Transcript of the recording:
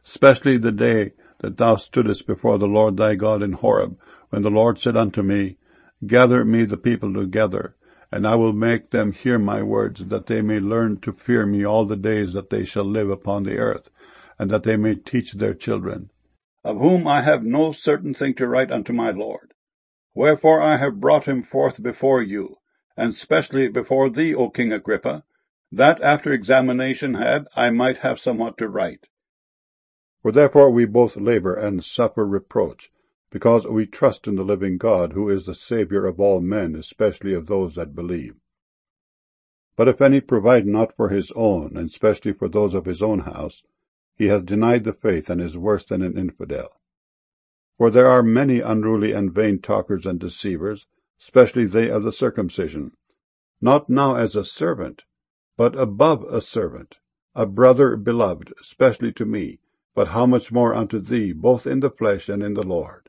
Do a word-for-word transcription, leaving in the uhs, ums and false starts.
especially the day that thou stoodest before the Lord thy God in Horeb, when the Lord said unto me, Gather me the people together, and I will make them hear my words, that they may learn to fear me all the days that they shall live upon the earth, and that they may teach their children, of whom I have no certain thing to write unto my Lord. Wherefore I have brought him forth before you, and specially before thee, O King Agrippa, that after examination had, I might have somewhat to write. For therefore we both labor and suffer reproach, because we trust in the living God, who is the Saviour of all men, especially of those that believe. But if any provide not for his own, and especially for those of his own house, he hath denied the faith, and is worse than an infidel. For there are many unruly and vain talkers and deceivers, especially they of the circumcision, not now as a servant, but above a servant, a brother beloved, especially to me, but how much more unto thee, both in the flesh and in the Lord.